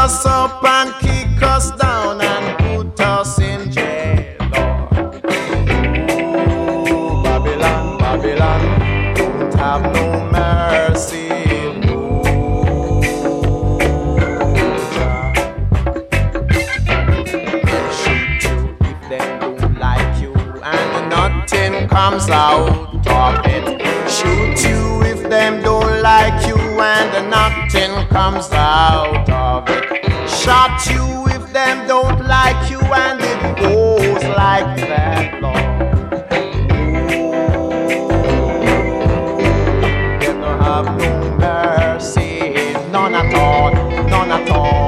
us up and kick us down and put us in jail, Lord. Oh, Babylon, Babylon, don't have no mercy. Comes out of it. Shoot you if them don't like you and nothing comes out of it. Shot you if them don't like you and it goes like that, Lord. They don't have no mercy, none at all, none at all.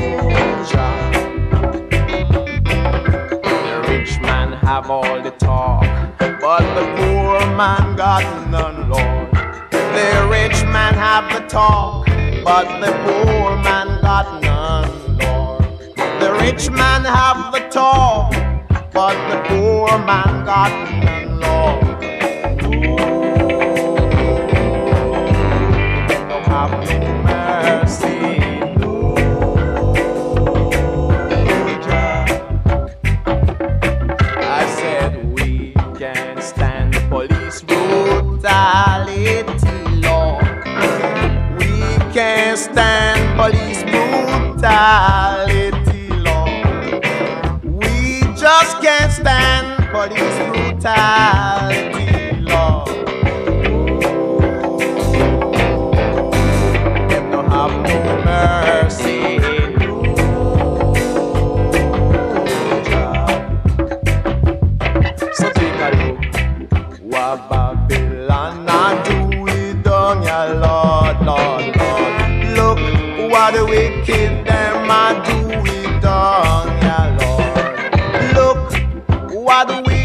The rich man have all the talk, but the poor man got none, Lord. The rich man have the talk, but the poor man got none, Lord. The rich man have the talk, but the poor man got none, Lord. They don't have no mercy. I said we can't stand police brutality, Lord. We can't stand police brutality, Lord. We just can't stand police brutality, Lord. Them don't have no mercy. So take a look, what Babylon I do it done, ya Lord, Lord, Lord. Look what the wicked them I do it done, ya Lord. Look what the wicked